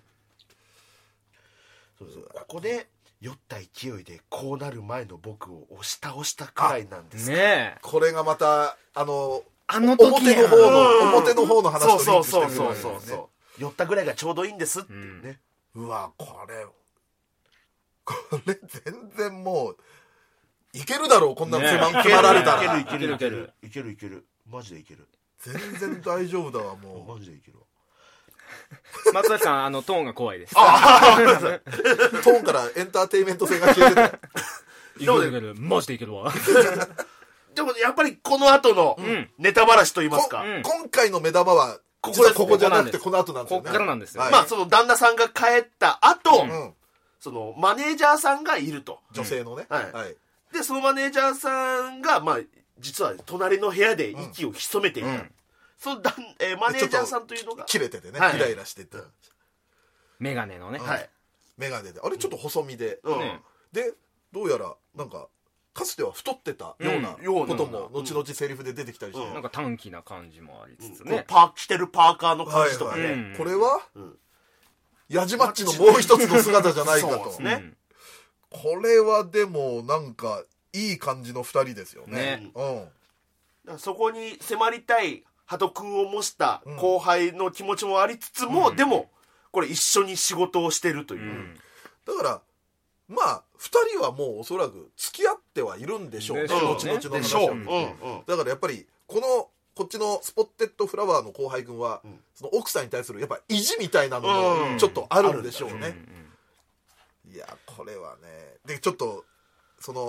そうそうここで酔った勢いでこうなる前の僕を押し倒したくらいなんですね。 これがまたあのあの時表の方の表の方の話とリンクしてるそうそうそうそう酔ったぐらいがちょうどいいんですっていうね、 うん、うわこれこれ全然もういけるだろう、こんなの迫られたら。 いけるいけるいけるいけるいけるマジでいける。 全然大丈夫だわもうマジでいけるわ。 松崎さんあのトーンが怖いです。 トーンからエンターテインメント性が消えてた。 いけるいけるマジでいけるわ。 でもやっぱりこの後のネタばらしと言いますか、 うん、今回の目玉はここここじゃなくてこの後なんですよね。 ここからなんですよ、 はい、まあその旦那さんが帰った後、うん、そのマネージャーさんがいると、 女性のね、 はいはい、でそのマネージャーさんがまあ実は隣の部屋で息を潜めていた、うん、そのだん、えー、マネージャーさんというのが切れててね、はい、イライラしてて、 メガネのね、 はい、メガネであれちょっと細身で、うん、でどうやらなんかかつては太ってたようなことも後々セリフで出てきたりして、 うん、なんか短気な感じもありつつね、 うん、パー着てるパーカーの感じとかね、はいはいうん、これは、うん、ヤジマッチのもう一つの姿じゃないかと。そうですね、これはでもなんかいい感じのふたりですよね。ね、うん、だからそこに迫りたい鳩君を模した後輩の気持ちもありつつも、うん、でもこれ一緒に仕事をしてるという、うん、 だからまあふたりはもうおそらく付き合ってはいるんでしょうね、後々の話を見て、だからやっぱりこのこっちのスポッテッドフラワーの後輩君は、うん、その奥さんに対するやっぱ意地みたいなのもちょっとあるんでしょうね、うん、いやこれはねでちょっとその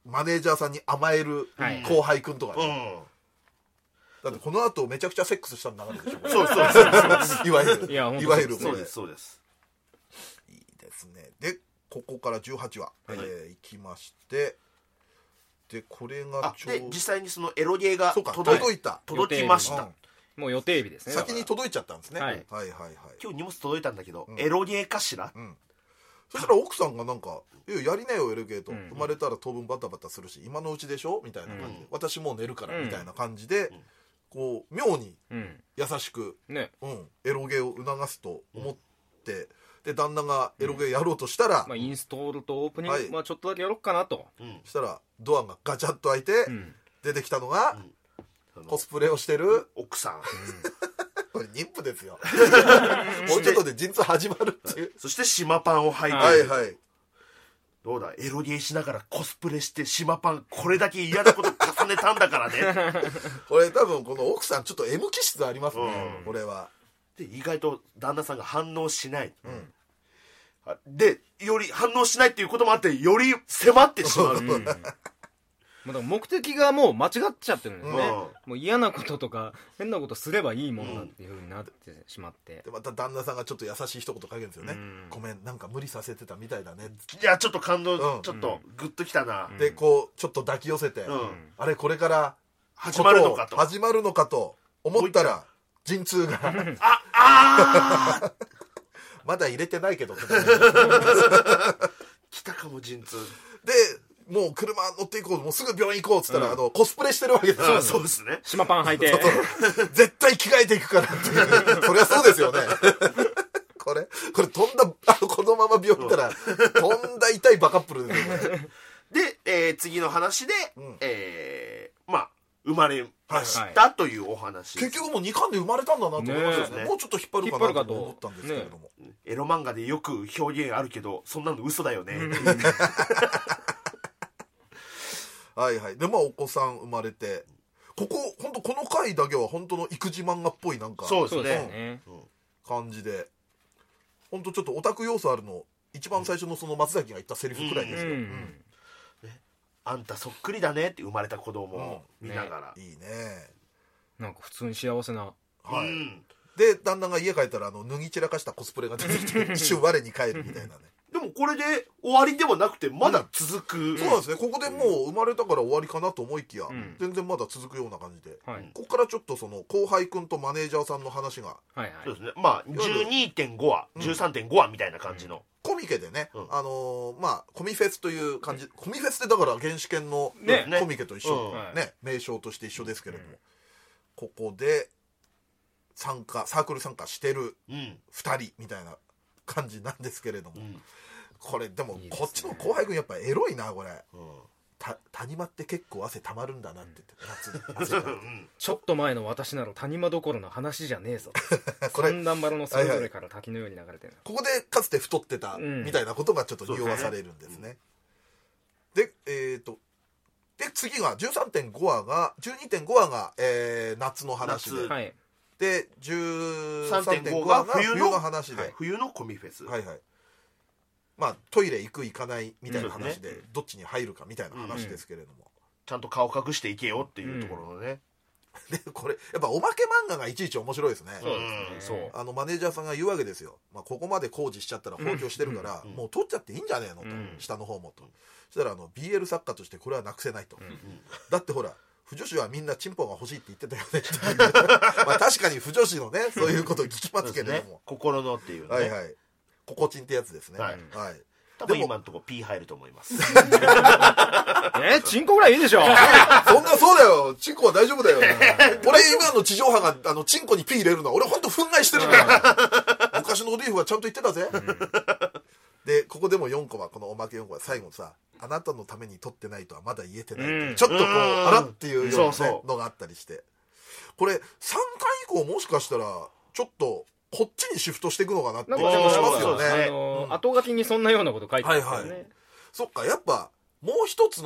マネージャーさんに甘える後輩くんとかね、 うんだってこの後めちゃくちゃセックスしたんだからでしょそうそうそういわゆるいやいわゆるそうですそうですいいですね。でここからじゅうはちわ、はい、えー、いきまして、でこれがちょうで実際にそのエロゲーが届届いた届きました、うん、 もう予定日ですね。 先に届いちゃったんですね、 はい、 はいはいはい。 今日荷物届いたんだけど、うん、エロゲーかしら、うん、 そしたら奥さんがなんか「いややりなよエロゲーと、うん、生まれたら当分バタバタするし今のうちでしょ」みたいな感じで、うん、私もう寝るからみたいな感じで、うん、こう妙に優しく、うんねうん、エロゲーを促すと思って、うん、で旦那がエロゲーやろうとしたら、 うんまあ、インストールとオープニング、はいまあ、ちょっとだけやろうかなと、 うん、したらドアがガチャッと開いて、うん、出てきたのが、うん、コスプレをしてる奥さん、うん、 これ妊婦ですよもうちょっとで陣痛始まるっていうそして島パンを履いて、 はいはいどうだエロゲーしながらコスプレして島パンこれだけ嫌なこと重ねたんだからねこれ多分この奥さんちょっと M 気質ありますね、うん、これはで意外と旦那さんが反応しない、うん、でより反応しないっていうこともあってより迫ってしまう、うん目的がもう間違っちゃってるんですね、うん、もう嫌なこととか変なことすればいいものだっていう風になってしまって、 でまた旦那さんがちょっと優しい一言かけるんですよね、うん、ごめんなんか無理させてたみたいだねいやちょっと感動、うん、ちょっとグッときたな、 うん、でこうちょっと抱き寄せて、うん、あれこれから始まるのかと始まるのかと思ったら陣痛がああまだ入れてないけど来たかも陣痛でもう車乗っていこうもうすぐ病院行こうっつったら、うん、あのコスプレしてるわけですよ、 うん、そうですね島パン履いてそうそう絶対着替えていくからっていうそりゃそうですよねこれこれ飛んだあのこのまま病院行ったら、うん、飛んだ痛いバカップルですよねで、えー、次の話で、うんえー、まあ生まれましたというお話、 結局もうにかんで生まれたんだなと思いましたね、もうちょっと引っ張るかなと思ったんですけれども、 ね、エロ漫画でよく表現あるけどそんなの嘘だよねはいはいでまあお子さん生まれてここ本当この回だけは本当の育児漫画っぽいなんかそうですね、 うん、感じで本当ちょっとオタク要素あるの一番最初のその松崎が言ったセリフくらいですよ、うんうんうんね、あんたそっくりだねって生まれた子供を見ながら、 うんね、いいねなんか普通に幸せなはい、うん、で旦那が家帰ったらあの脱ぎ散らかしたコスプレが出てきて一瞬我に返るみたいなねでもこれで終わりではなくてまだ続く、 うん、そうなんですねここでもう生まれたから終わりかなと思いきや、うん、全然まだ続くような感じで、はい、ここからちょっとその後輩くんとマネージャーさんの話が、 はいはい、そうですねまあ じゅうにてんご 話、うん、じゅうさんてんご 話みたいな感じの、うん、 コミケでね、うん、あのー、まあコミフェスという感じ、うん、コミフェスってだから原始圏の、ね、コミケと一緒、うん、ね名称として一緒ですけれども、うん、ここで参加サークル参加してるふたりみたいな感じなんですけれども、うんこれでもこっちの後輩君やっぱエロいなこれ、うん、た谷間って結構汗たまるんだなって言って夏に汗ちょっと前の私なら谷間どころの話じゃねえぞこれ三段丸のそれぞれから滝のように流れてる、 はいはい、ここでかつて太ってたみたいなことがちょっと匂わされるんですね、うん、でえーとで次が じゅうさんてんご 話が じゅうにてんご 話が、えー、夏の話で、はい、で じゅうさんてんご 話が冬の話で、はい、 冬のコミフェスはいはいまあ、トイレ行く行かないみたいな話で、うんね、どっちに入るかみたいな話ですけれども、うん、 ちゃんと顔隠していけよっていうところのね、 うん、でこれやっぱおまけ漫画がいちいち面白いですね。 そうですね、 あのマネージャーさんが言うわけですよ、まあ、ここまで工事しちゃったら放棄してるから、うん、もう取っちゃっていいんじゃねえのと、うん、下の方もと、うん、そしたらあの ビーエル 作家としてこれはなくせないと、うん、だってほら腐女子はみんなチンポが欲しいって言ってたよねってまあ確かに腐女子のねそういうことを聞きますけれども、ね、 心のっていうね、 はいはいココチンってやつですね、はい、はい多分今のところ P 入ると思いますえチンコぐらいいいでしょそんなそうだよチンコは大丈夫だよ俺今の地上波があのチンコに P 入れるのは俺ほんと憤慨してるから昔のリーフはちゃんと言ってたぜ、うん、でここでもよんこはこのおまけよんこは最後さあなたのために撮ってないとはまだ言えてない、うん、ちょっとこうあらっていうような、ね、そうそうのがあったりしてこれさんかい以降もしかしたらちょっとこっちにシフトしていくのかなって気もしますよね。 あのーうん、後書きにそんなようなこと書いてますよね。はいはい。 そっかやっぱもう一つの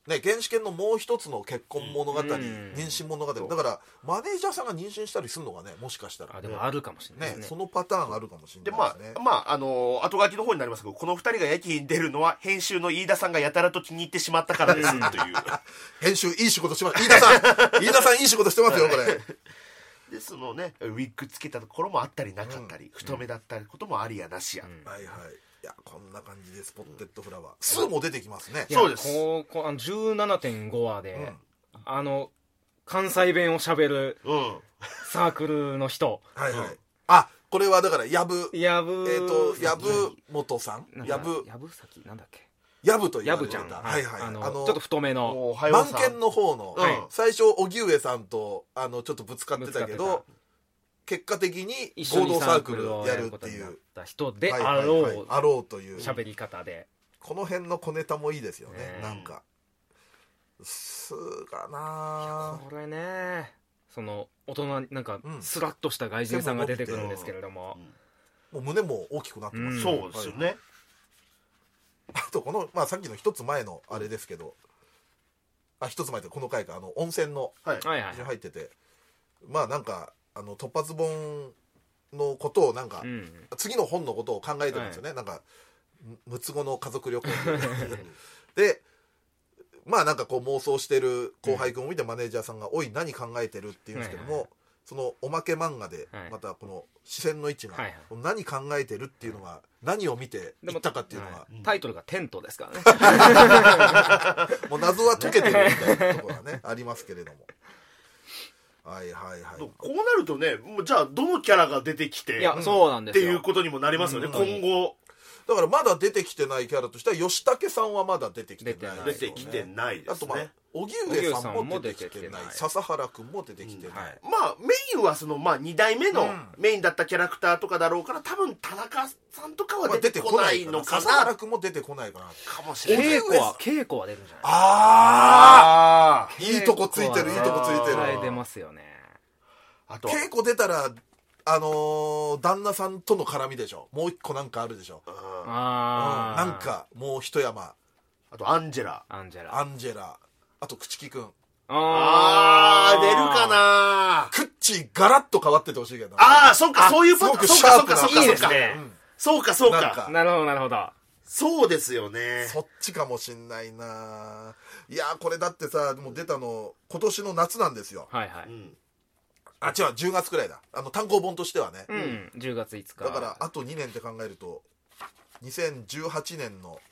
ね、原始圏のもう一つの結婚物語、うん、妊娠物語だからマネージャーさんが妊娠したりするのがねもしかしたらあでもあるかもしれないですね、 ねそのパターンあるかもしれないですね。 でまあ、まあ、あのー、後書きの方になりますけどこのふたりが駅に出るのは編集の飯田さんがやたらと気に入ってしまったからですという編集いい仕事してます飯田さん飯田さんいい仕事してますよこれでそのねウィッグつけたところもあったりなかったり、うん、太めだったりこともありやなしや、うん、 はいはいいやこんな感じでスポッテッドフラワー数も出てきますね。 そうですこうこうあの じゅうななてんご 話で、うん、あの関西弁をしゃべるサークルの人、 うん、はいはい、うん、あこれはだからやぶやぶえっ、ー、とやぶ元さんやぶやぶさきなんだっけやぶと言われてたやぶちゃん、 はいはい、 あのあのちょっと太めの満研の方の、はい、最初荻上さんとあのちょっとぶつかってたけど結果的に合同サークルをやるっていう人であろう、はいはいはい、 あろうという喋り方でこの辺の小ネタもいいですよね、ねなんかすがなこれねその大人なんかスラッとした外人さんが出てくるんですけれども、 うん、もう胸も大きくなってます、 うん、そうですよね、はい、 あとこの、まあ、さっきの一つ前のあれですけどあ一つ前ってこの回かあの温泉の入ってて、はい、まあなんかあの突発本のことをなんか、うん、次の本のことを考えてるんですよね、はい、なんか六つ子の家族旅行でまあなんかこう妄想してる後輩君を見てマネージャーさんが「おい何考えてる?」って言うんですけども、はいはい、そのおまけ漫画でまたこの視線の位置が、はいはい、何考えてるっていうのが何を見て言ったかっていうのが、 はい、タイトルがテントですからねもう謎は解けてるみたいなところがねありますけれどもはいはいはい、 こうなるとねもうじゃあどのキャラが出てきていやそうなんですよっていうことにもなりますよね、うん、今後だからまだ出てきてないキャラとしては吉武さんはまだ出てきてない、 ね、出てきてないですね。 あとまあ荻上さんも出てきてない笹原君も出てきてない、うんはい、 まあメインはそのまあに代目のメインだったキャラクターとかだろうから多分田中さんとかは出てこないのかな、 笹原君も出てこないかなかもしれない。 稽古は稽古は出るんじゃないああいいとこついてるいいとこついてる出ますよね。 あと稽古出たらあのー、旦那さんとの絡みでしょもう一個なんかあるでしょ、うん、あ、うん、なんかもう一山あとアンジェラアンジェラアンジェラあと朽木くんあー出るかなクッチーガラッと変わっててほしいけどああそっかそういうパターンそうかそうかそうかいいですね、 うん、そうかそうかなるほどなるほどそうですよねそっちかもしんないないやこれだってさもう出たの今年の夏なんですよはいはい、うんあ違うじゅうがつくらいだあの単行本としてはね、 うん、じゅうがついつかだからあとにねんって考えるとにせんじゅうはちねんの、うん、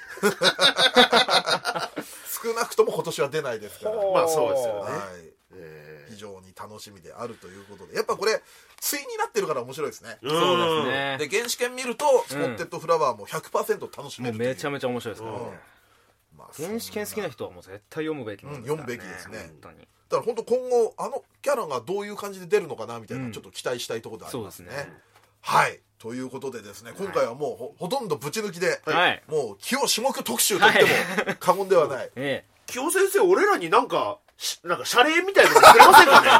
少なくとも今年は出ないですからまあそうですよね、はいえー、非常に楽しみであるということでやっぱこれ対になってるから面白いですね。 そうですねで原始圏見るとスポッテッドフラワーも ひゃくパーセント 楽しめる、 うん、もうめちゃめちゃ面白いですからね、うんまあ、原始圏好きな人はもう絶対読むべきなんですからね、 うん、読むべきですね本当にだから本当今後あのキャラがどういう感じで出るのかなみたいな、うん、ちょっと期待したいところでありますね。そうですねはいということでですね今回はもう ほ, ほとんどぶち抜きで、はい、もう清下句特集といっても過言ではない、はいええ、清先生俺らになんかなんか謝礼みたいなのくれませんかね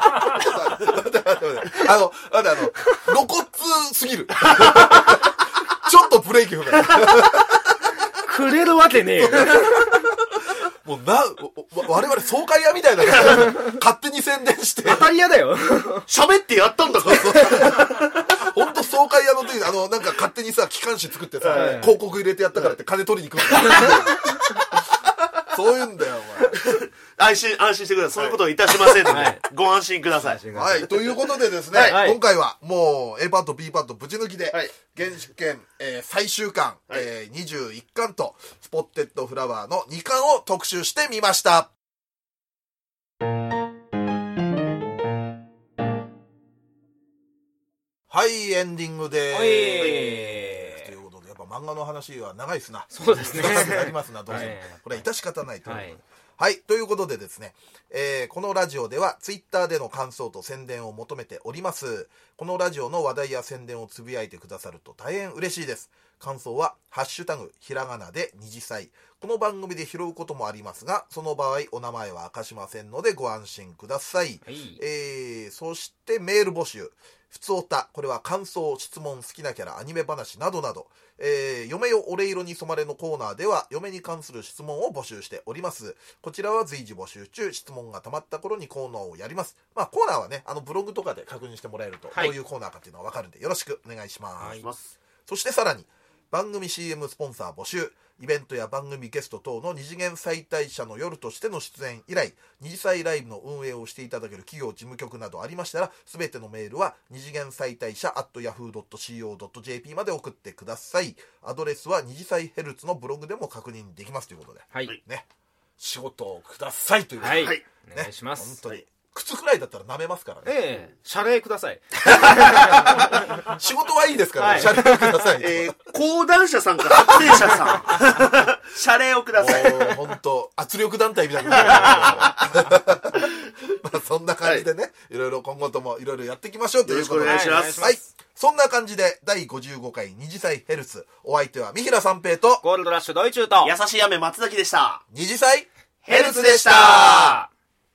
あのあのあの露骨すぎるちょっとブレーキ踏めくれるわけねえよもうな我々爽快屋みたいな勝手に宣伝して当たり屋だよ喋ってやったんだから本当爽快屋の時にあのなんか勝手にさ機関誌作ってさ、はい、広告入れてやったからって金取りに来るそういうんだよお前安心安心してください、はい、そういうことをいたしませんので、はい、ご安心ください。 はいということでですね、はい、今回はもう A パート B パートぶち抜きで、はい、原始圏、えー、最終巻、はいえー、にじゅういっかんとスポッテッドフラワーのにかんを特集してみました。はいエンディングでーすということでやっぱ漫画の話は長いですな。 そうですねありますなどうせ、はい、これは致し方ないという、はいはい、ということでですね、えー、このラジオではツイッターでの感想と宣伝を求めております。 このラジオの話題や宣伝をつぶやいてくださると大変嬉しいです。感想はハッシュタグひらがなで二次祭。この番組で拾うこともありますが、その場合お名前は明かしませんのでご安心ください、はい。えー、そしてメール募集、ふつおた、これは感想、質問、好きなキャラ、アニメ話などなど、えー、嫁よ俺色に染まれのコーナーでは嫁に関する質問を募集しております。こちらは随時募集中、質問が溜まった頃にコーナーをやります。まあコーナーはね、あのブログとかで確認してもらえると、はい、どういうコーナーかっていうのは分かるんでよろしくお願いします、はい、そしてさらに番組 シーエム スポンサー募集、イベントや番組ゲスト等の二次元再退社の夜としての出演以来、二次祭ライブの運営をしていただける企業事務局などありましたら、すべてのメールは二次元再退社 アットヤフードットシーオードットジェーピー まで送ってください。アドレスは二次祭ヘルツのブログでも確認できますということで、はい、ね、仕事をくださいということで、 はい、ね、お願いします。 本当に靴くらいだったら舐めますからね。 ええ、謝礼ください。 仕事はいいですから、ね、はい、謝礼ください。 えー、講談社さんか発電社さん。謝礼をください。 もう本当圧力団体みたいな。まあそんな感じでね、はい、いろいろ今後ともいろいろやっていきましょうということで。 よろしくお願いします。 はい。そんな感じでだいごじゅうごかい二次祭ヘルツ、お相手は三平三平とゴールドラッシュドイチューと優しい雨松崎でした。 二次祭ヘルツでした。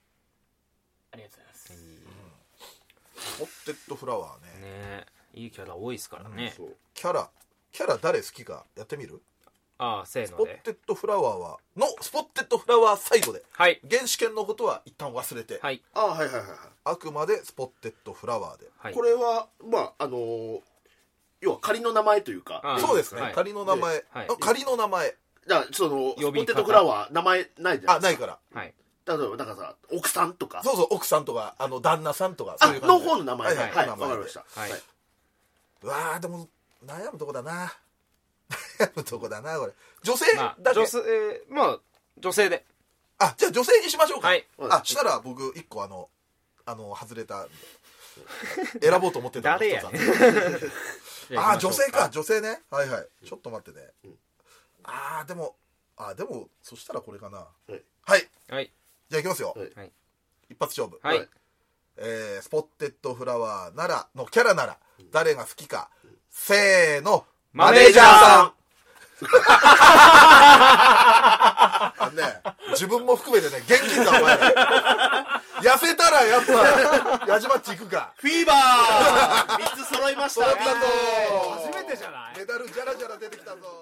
スポッテッドフラワーね。 ね、いいキャラ多いですからね、 うん、そうキャラキャラ誰好きかやってみる？ ああ、せーので。 スポッテッドフラワーはのスポッテッドフラワーサイドで、 はい、 原始圏のことは一旦忘れて、 はい、 あ、はいはいはい、 あくまでスポッテッドフラワーで、 はい、これはまああのー、要は仮の名前というか、 そうですね、はい、仮の名前、はい、仮の名前だからそのスポッテッドフラワー名前ないじゃないですか。 あ、ないから、 はい、 例えばなんかさ、奥さんとか、 そうそう、奥さんとか、あの旦那さんとか、 そういうの方の名前、 はいはい、わかりました。はい。 うわー、でも悩むとこだな。悩むとこだな、これ。女性だけ、 まあ、女性、えー、まあ女性で。 あ、じゃあ女性にしましょうか。 はい。 あ、したら僕一個あのあの外れた選ぼうと思ってたの誰やねん。 あ、女性か、女性ね。はいはい。ちょっと待ってね。うん、あー、でもあでもそしたらこれかな。はいはい、はい、じゃあいきますよ、はい、一発勝負、はい、えー、スポッテッドフラワーならのキャラなら誰が好きか、うん、せーの、 マネージャーさん。 あのね、自分も含めてね、元気かお前ら。痩せたらやっぱヤジマッチ行くか。 フィーバーみっつ揃いましたね。 揃ったぞ。 初めてじゃない？ メダルジャラジャラ出てきたぞ。